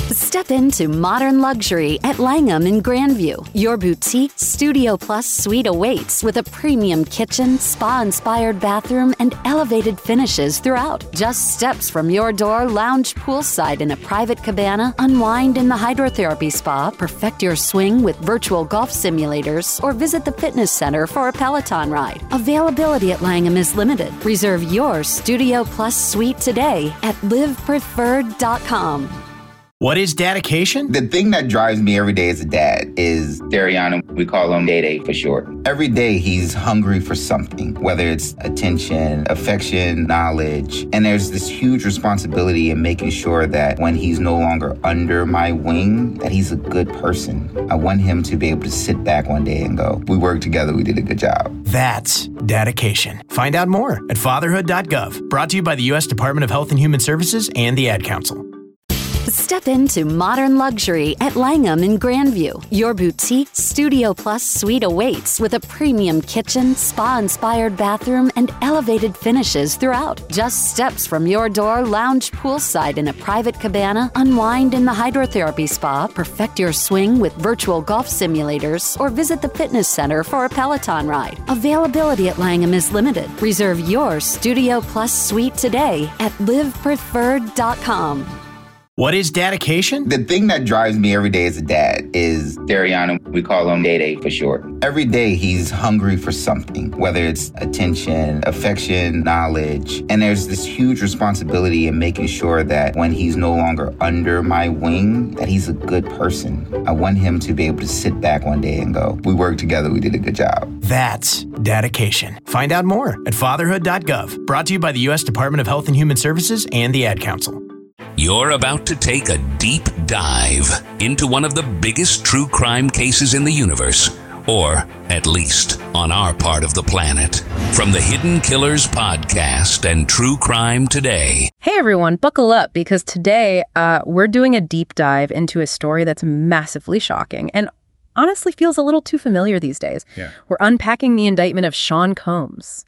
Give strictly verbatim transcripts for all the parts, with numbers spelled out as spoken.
Step into modern luxury at Langham in Grandview. Your boutique Studio Plus suite awaits with a premium kitchen, spa-inspired bathroom, and elevated finishes throughout. Just steps from your door, lounge poolside in a private cabana, unwind in the hydrotherapy spa, perfect your swing with virtual golf simulators, or visit the fitness center for a Peloton ride. Availability at Langham is limited. Reserve your Studio Plus suite today at live preferred dot com. What is dedication? The thing that drives me every day as a dad is Dariana. We call him Day Day for short. Every day he's hungry for something, whether it's attention, affection, knowledge. And there's this huge responsibility in making sure that when he's no longer under my wing, that he's a good person. I want him to be able to sit back one day and go, we worked together, we did a good job. That's dedication. Find out more at fatherhood dot gov. Brought to you by the U S Department of Health and Human Services and the Ad Council. Step into modern luxury at Langham in Grandview. Your boutique Studio Plus suite awaits with a premium kitchen, spa-inspired bathroom, and elevated finishes throughout. Just steps from your door, lounge poolside in a private cabana, unwind in the hydrotherapy spa, perfect your swing with virtual golf simulators, or visit the fitness center for a Peloton ride. Availability at Langham is limited. Reserve your Studio Plus suite today at live preferred dot com. What is dedication? The thing that drives me every day as a dad is Dariana. We call him Day Day for short. Every day he's hungry for something, whether it's attention, affection, knowledge. And there's this huge responsibility in making sure that when he's no longer under my wing, that he's a good person. I want him to be able to sit back one day and go, we worked together, we did a good job. That's dedication. Find out more at fatherhood dot gov. Brought to you by the U S Department of Health and Human Services and the Ad Council. You're about to take a deep dive into one of the biggest true crime cases in the universe, or at least on our part of the planet. From the Hidden Killers podcast and True Crime Today. Hey everyone, buckle up because today uh, we're doing a deep dive into a story that's massively shocking and honestly feels a little too familiar these days. Yeah. We're unpacking the indictment of Sean Combs.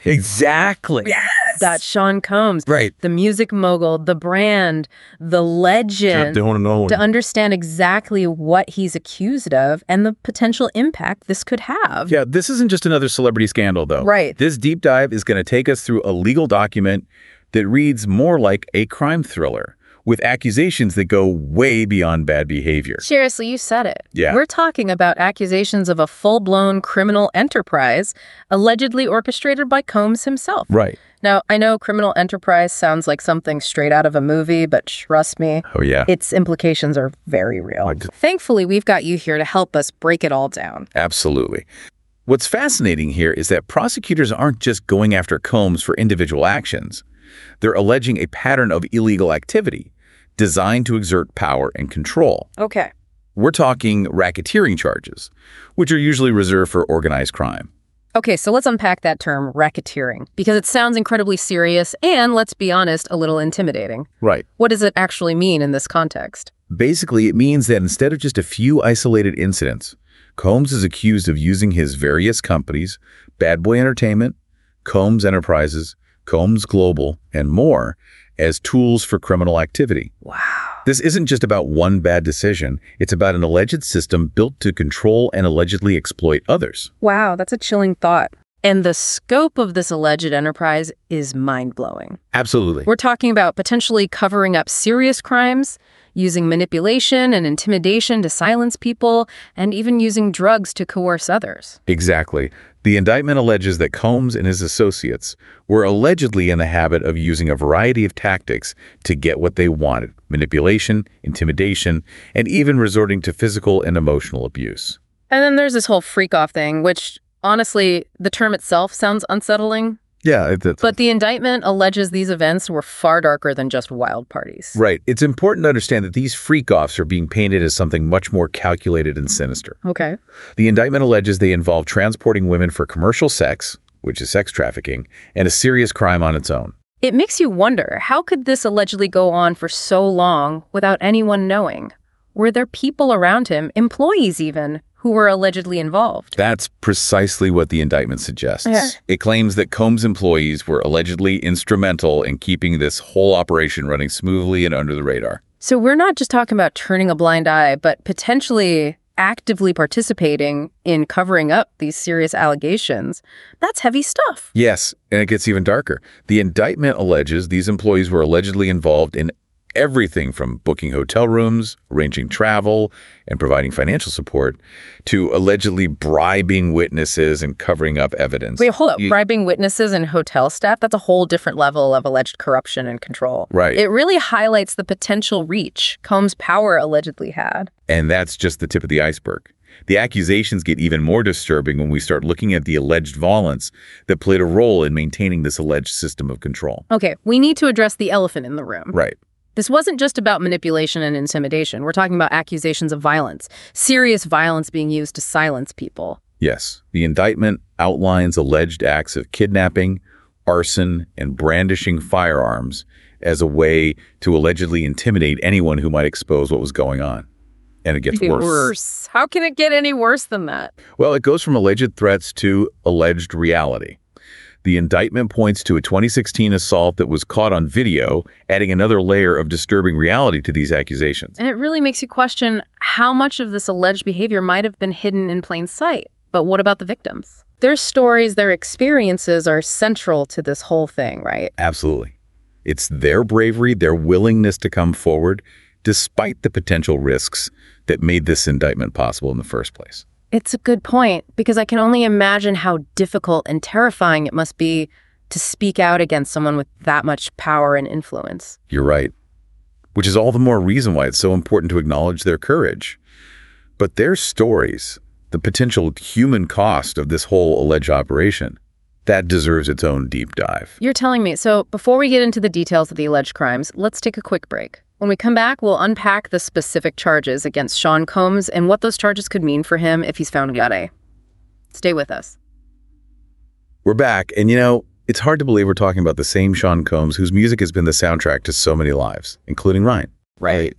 Exactly. Yes. That Sean Combs. Right. The music mogul, the brand, the legend. Don't know. To understand exactly what he's accused of and the potential impact this could have. Yeah, this isn't just another celebrity scandal, though. Right. This deep dive is going to take us through a legal document that reads more like a crime thriller, with accusations that go way beyond bad behavior. Seriously, you said it. Yeah. We're talking about accusations of a full-blown criminal enterprise allegedly orchestrated by Combs himself. Right. Now, I know criminal enterprise sounds like something straight out of a movie, but trust me, Oh, yeah. its implications are very real. I just- Thankfully, we've got you here to help us break it all down. Absolutely. What's fascinating here is that prosecutors aren't just going after Combs for individual actions. They're alleging a pattern of illegal activity designed to exert power and control. Okay. We're talking racketeering charges, which are usually reserved for organized crime. Okay, so let's unpack that term, racketeering, because it sounds incredibly serious and, let's be honest, a little intimidating. Right. What does it actually mean in this context? Basically, it means that instead of just a few isolated incidents, Combs is accused of using his various companies, Bad Boy Entertainment, Combs Enterprises, Combs Global, and more, as tools for criminal activity. Wow. This isn't just about one bad decision. It's about an alleged system built to control and allegedly exploit others. Wow, that's a chilling thought. And the scope of this alleged enterprise is mind-blowing. Absolutely. We're talking about potentially covering up serious crimes, using manipulation and intimidation to silence people, and even using drugs to coerce others. Exactly. The indictment alleges that Combs and his associates were allegedly in the habit of using a variety of tactics to get what they wanted: manipulation, intimidation, and even resorting to physical and emotional abuse. And then there's this whole freak-off thing, which, honestly, the term itself sounds unsettling. Yeah. That's, But the indictment alleges these events were far darker than just wild parties. right. It's important to understand that these freak-offs are being painted as something much more calculated and sinister. Okay. The indictment alleges they involve transporting women for commercial sex, which is sex trafficking, and a serious crime on its own. It makes you wonder, how could this allegedly go on for so long without anyone knowing? Were there people around him, employees even, who were allegedly involved? That's precisely what the indictment suggests. Yeah. It claims that Combs employees were allegedly instrumental in keeping this whole operation running smoothly and under the radar. So we're not just talking about turning a blind eye, but potentially actively participating in covering up these serious allegations. That's heavy stuff. Yes, and it gets even darker. The indictment alleges these employees were allegedly involved in everything from booking hotel rooms, arranging travel, and providing financial support, to allegedly bribing witnesses and covering up evidence. Wait, hold up. You, bribing witnesses and hotel staff? That's a whole different level of alleged corruption and control. Right. It really highlights the potential reach Combs' power allegedly had. And that's just the tip of the iceberg. The accusations get even more disturbing when we start looking at the alleged violence that played a role in maintaining this alleged system of control. Okay, we need to address the elephant in the room. Right. This wasn't just about manipulation and intimidation. We're talking about accusations of violence, serious violence being used to silence people. Yes. The indictment outlines alleged acts of kidnapping, arson, and brandishing firearms as a way to allegedly intimidate anyone who might expose what was going on. And it gets worse. Worse. How can it get any worse than that? Well, it goes from alleged threats to alleged reality. The indictment points to a twenty sixteen assault that was caught on video, adding another layer of disturbing reality to these accusations. And it really makes you question how much of this alleged behavior might have been hidden in plain sight. But what about the victims? Their stories, their experiences are central to this whole thing, right? Absolutely. It's their bravery, their willingness to come forward, despite the potential risks that made this indictment possible in the first place. It's a good point, because I can only imagine how difficult and terrifying it must be to speak out against someone with that much power and influence. You're right. Which is all the more reason why it's so important to acknowledge their courage. But their stories, the potential human cost of this whole alleged operation, that deserves its own deep dive. You're telling me. So before we get into the details of the alleged crimes, let's take a quick break. When we come back, we'll unpack the specific charges against Sean Combs and what those charges could mean for him if he's found guilty. Stay with us. We're back, and you know, it's hard to believe we're talking about the same Sean Combs whose music has been the soundtrack to so many lives, including Ryan. Right.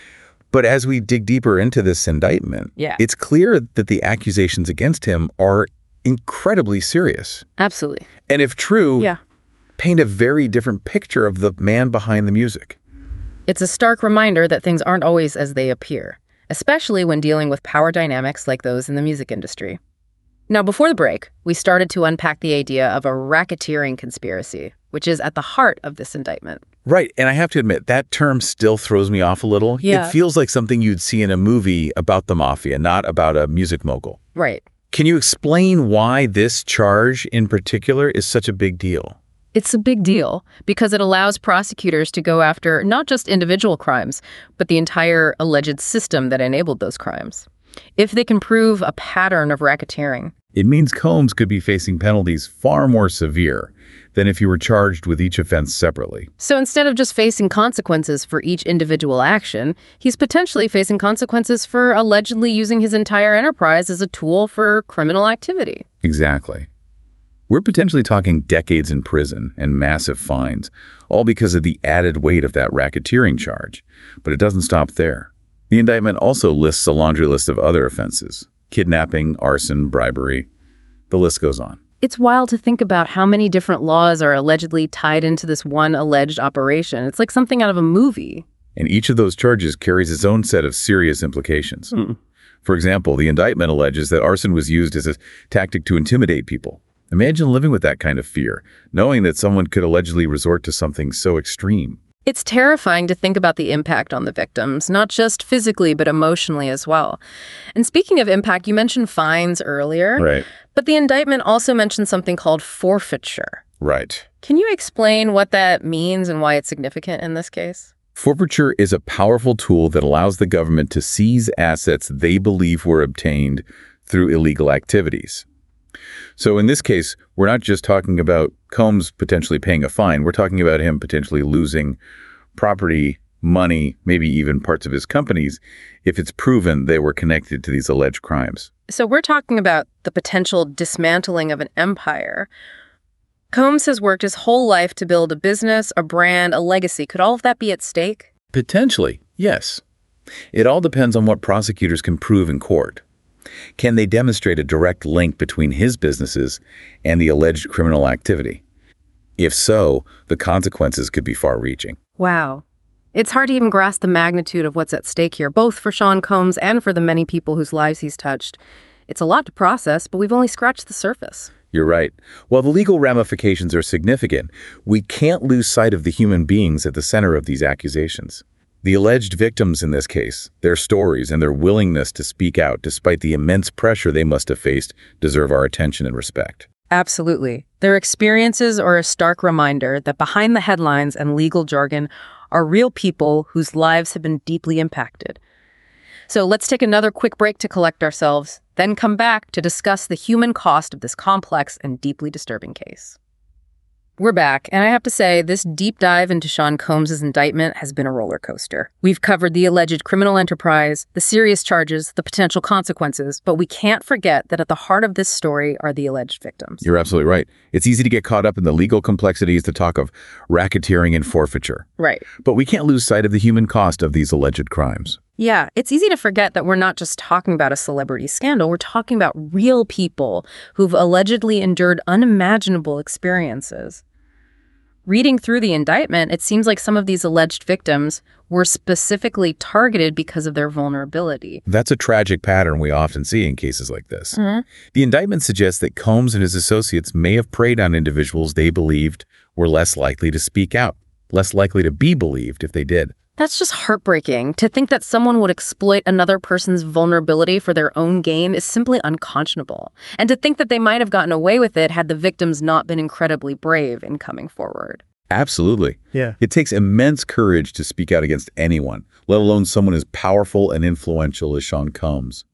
But as we dig deeper into this indictment, yeah. it's clear that the accusations against him are incredibly serious. Absolutely. And if true, yeah. paint a very different picture of the man behind the music. It's a stark reminder that things aren't always as they appear, especially when dealing with power dynamics like those in the music industry. Now, before the break, we started to unpack the idea of a racketeering conspiracy, which is at the heart of this indictment. Right, and I have to admit, that term still throws me off a little. Yeah. It feels like something you'd see in a movie about the mafia, not about a music mogul. Right. Can you explain why this charge in particular is such a big deal? It's a big deal because it allows prosecutors to go after not just individual crimes, but the entire alleged system that enabled those crimes. If they can prove a pattern of racketeering. It means Combs could be facing penalties far more severe than if you were charged with each offense separately. So instead of just facing consequences for each individual action, he's potentially facing consequences for allegedly using his entire enterprise as a tool for criminal activity. Exactly. We're potentially talking decades in prison and massive fines, all because of the added weight of that racketeering charge. But it doesn't stop there. The indictment also lists a laundry list of other offenses: kidnapping, arson, bribery. The list goes on. It's wild to think about how many different laws are allegedly tied into this one alleged operation. It's like something out of a movie. And each of those charges carries its own set of serious implications. Hmm. For example, the indictment alleges that arson was used as a tactic to intimidate people. Imagine living with that kind of fear, knowing that someone could allegedly resort to something so extreme. It's terrifying to think about the impact on the victims, not just physically, but emotionally as well. And speaking of impact, you mentioned fines earlier. Right. But the indictment also mentions something called forfeiture. Right. Can you explain what that means and why it's significant in this case? Forfeiture is a powerful tool that allows the government to seize assets they believe were obtained through illegal activities. So in this case, we're not just talking about Combs potentially paying a fine. We're talking about him potentially losing property, money, maybe even parts of his companies, if it's proven they were connected to these alleged crimes. So we're talking about the potential dismantling of an empire. Combs has worked his whole life to build a business, a brand, a legacy. Could all of that be at stake? Potentially, yes. It all depends on what prosecutors can prove in court. Can they demonstrate a direct link between his businesses and the alleged criminal activity? If so, the consequences could be far-reaching. Wow. It's hard to even grasp the magnitude of what's at stake here, both for Sean Combs and for the many people whose lives he's touched. It's a lot to process, but we've only scratched the surface. You're right. While the legal ramifications are significant, we can't lose sight of the human beings at the center of these accusations. The alleged victims in this case, their stories and their willingness to speak out despite the immense pressure they must have faced deserve our attention and respect. Absolutely. Their experiences are a stark reminder that behind the headlines and legal jargon are real people whose lives have been deeply impacted. So let's take another quick break to collect ourselves, then come back to discuss the human cost of this complex and deeply disturbing case. We're back, and I have to say, this deep dive into Sean Combs' indictment has been a roller coaster. We've covered the alleged criminal enterprise, the serious charges, the potential consequences, but we can't forget that at the heart of this story are the alleged victims. You're absolutely right. It's easy to get caught up in the legal complexities to talk of racketeering and forfeiture. Right. But we can't lose sight of the human cost of these alleged crimes. Yeah, it's easy to forget that we're not just talking about a celebrity scandal. We're talking about real people who've allegedly endured unimaginable experiences. Reading through the indictment, it seems like some of these alleged victims were specifically targeted because of their vulnerability. That's a tragic pattern we often see in cases like this. Mm-hmm. The indictment suggests that Combs and his associates may have preyed on individuals they believed were less likely to speak out, less likely to be believed if they did. That's just heartbreaking. To think that someone would exploit another person's vulnerability for their own gain is simply unconscionable. And to think that they might have gotten away with it had the victims not been incredibly brave in coming forward. Absolutely. Yeah. It takes immense courage to speak out against anyone, let alone someone as powerful and influential as Sean Combs.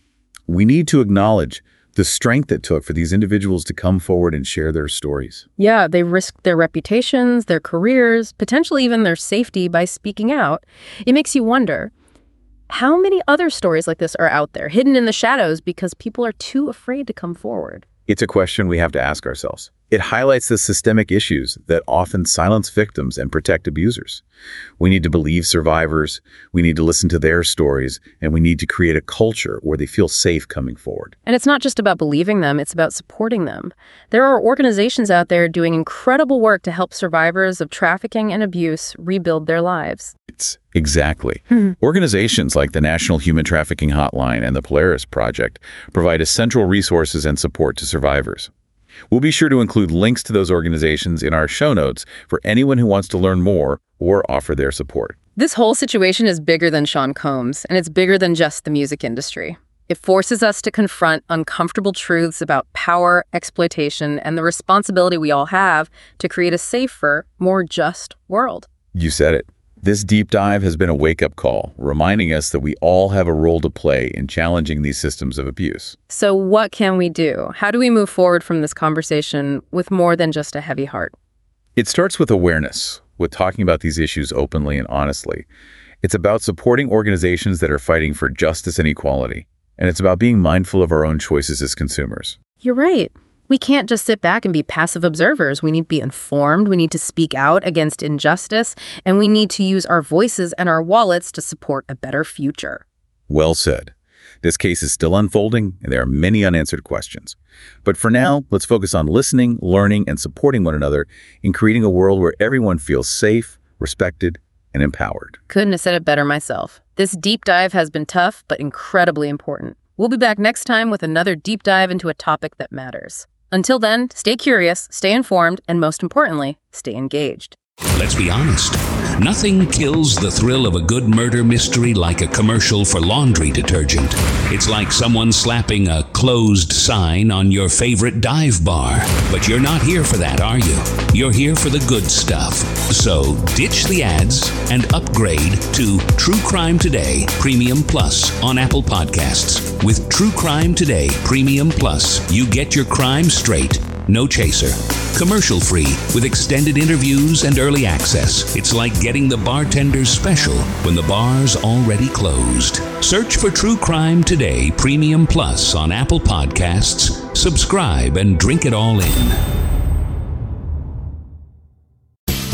We need to acknowledge the strength it took for these individuals to come forward and share their stories. Yeah, they risked their reputations, their careers, potentially even their safety by speaking out. It makes you wonder, how many other stories like this are out there, hidden in the shadows because people are too afraid to come forward? It's a question we have to ask ourselves. It highlights the systemic issues that often silence victims and protect abusers. We need to believe survivors, we need to listen to their stories, and we need to create a culture where they feel safe coming forward. And it's not just about believing them, it's about supporting them. There are organizations out there doing incredible work to help survivors of trafficking and abuse rebuild their lives. It's exactly. Mm-hmm. Organizations like the National Human Trafficking Hotline and the Polaris Project provide essential resources and support to survivors. We'll be sure to include links to those organizations in our show notes for anyone who wants to learn more or offer their support. This whole situation is bigger than Sean Combs, and it's bigger than just the music industry. It forces us to confront uncomfortable truths about power, exploitation, and the responsibility we all have to create a safer, more just world. You said it. This deep dive has been a wake-up call, reminding us that we all have a role to play in challenging these systems of abuse. So what can we do? How do we move forward from this conversation with more than just a heavy heart? It starts with awareness, with talking about these issues openly and honestly. It's about supporting organizations that are fighting for justice and equality. And it's about being mindful of our own choices as consumers. You're right. We can't just sit back and be passive observers. We need to be informed, we need to speak out against injustice, and we need to use our voices and our wallets to support a better future. Well said. This case is still unfolding, and there are many unanswered questions. But for now, let's focus on listening, learning, and supporting one another in creating a world where everyone feels safe, respected, and empowered. Couldn't have said it better myself. This deep dive has been tough, but incredibly important. We'll be back next time with another deep dive into a topic that matters. Until then, stay curious, stay informed, and most importantly, stay engaged. Let's be honest. Nothing kills the thrill of a good murder mystery like a commercial for laundry detergent. It's like someone slapping a closed sign on your favorite dive bar. But you're not here for that, are you? You're here for the good stuff. So ditch the ads and upgrade to True Crime Today Premium Plus on Apple Podcasts. With True Crime Today Premium Plus, you get your crime straight, no chaser. Commercial-free with extended interviews and early access. It's like getting the bartender's special when the bar's already closed. Search for True Crime Today Premium Plus on Apple Podcasts. Subscribe and drink it all in. Step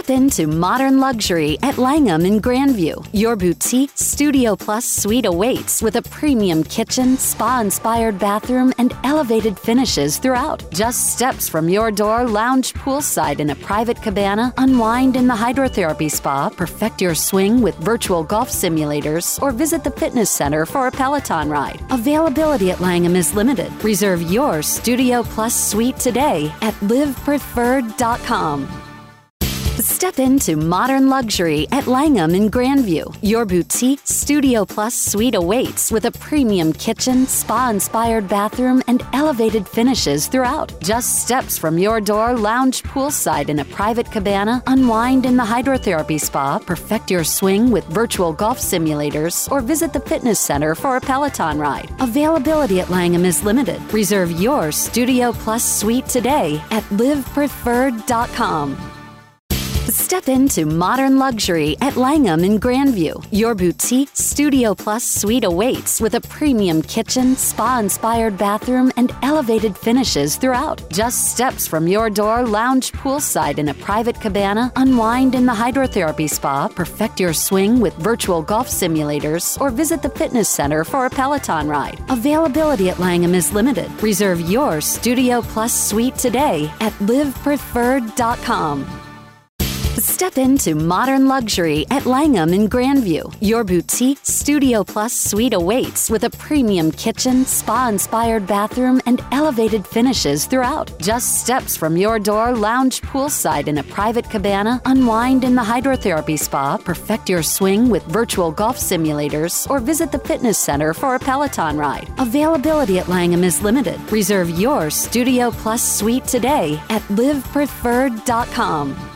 Step into modern luxury at Langham in Grandview. Your boutique Studio Plus suite awaits with a premium kitchen, spa-inspired bathroom, and elevated finishes throughout. Just steps from your door, lounge poolside in a private cabana, unwind in the hydrotherapy spa, perfect your swing with virtual golf simulators, or visit the fitness center for a Peloton ride. Availability at Langham is limited. Reserve your Studio Plus suite today at live preferred dot com. Step into modern luxury at Langham in Grandview. Your boutique Studio Plus suite awaits with a premium kitchen, spa-inspired bathroom, and elevated finishes throughout. Just steps from your door, lounge poolside in a private cabana, unwind in the hydrotherapy spa, perfect your swing with virtual golf simulators, or visit the fitness center for a Peloton ride. Availability at Langham is limited. Reserve your Studio Plus suite today at live preferred dot com. Step into modern luxury at Langham in Grandview. Your boutique Studio Plus suite awaits with a premium kitchen, spa-inspired bathroom, and elevated finishes throughout. Just steps from your door, lounge poolside in a private cabana, unwind in the hydrotherapy spa, perfect your swing with virtual golf simulators, or visit the fitness center for a Peloton ride. Availability at Langham is limited. Reserve your Studio Plus suite today at live preferred dot com. Step into modern luxury at Langham in Grandview. Your boutique Studio Plus suite awaits with a premium kitchen, spa-inspired bathroom, and elevated finishes throughout. Just steps from your door, lounge poolside in a private cabana, unwind in the hydrotherapy spa, perfect your swing with virtual golf simulators, or visit the fitness center for a Peloton ride. Availability at Langham is limited. Reserve your Studio Plus suite today at live preferred dot com.